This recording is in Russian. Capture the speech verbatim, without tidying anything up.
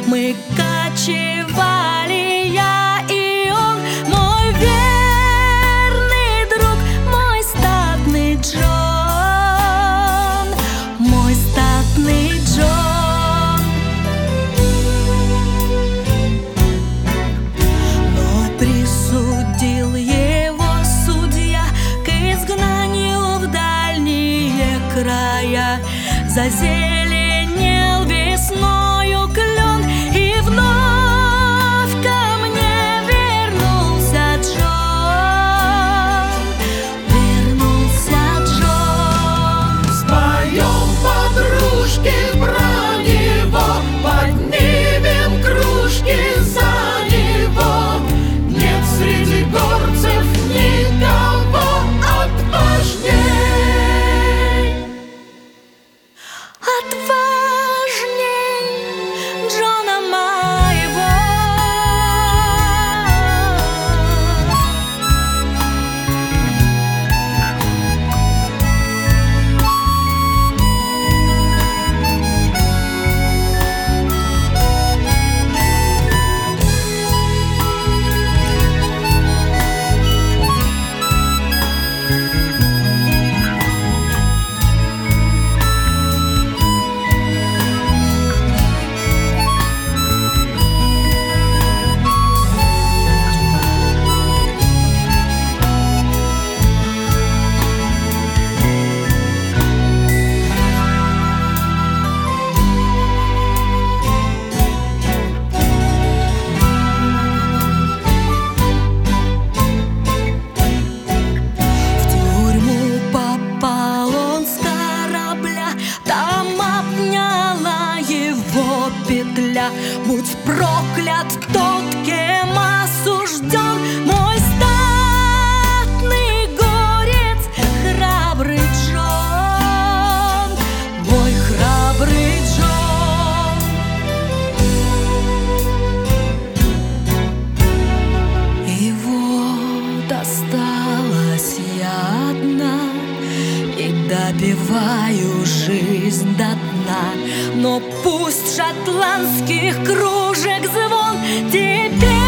Мы кочевали, я и он, мой верный друг, мой статный Джон, мой статный Джон. Но присудил его судья к изгнанию в дальние края. Зазеленел весною клен, и вновь ко мне вернулся Джон, вернулся Джон. Споем, подружки, про него, поднимем кружки за него. Нет среди горцев никого отважней, отважней Джона моего. Петля. Будь проклят тот, кем осужден мой статный горец, храбрый Джон, мой храбрый Джон. И вот осталась я одна, и допиваю жизнь до дна. Но пусть шотландских кружек звон теперь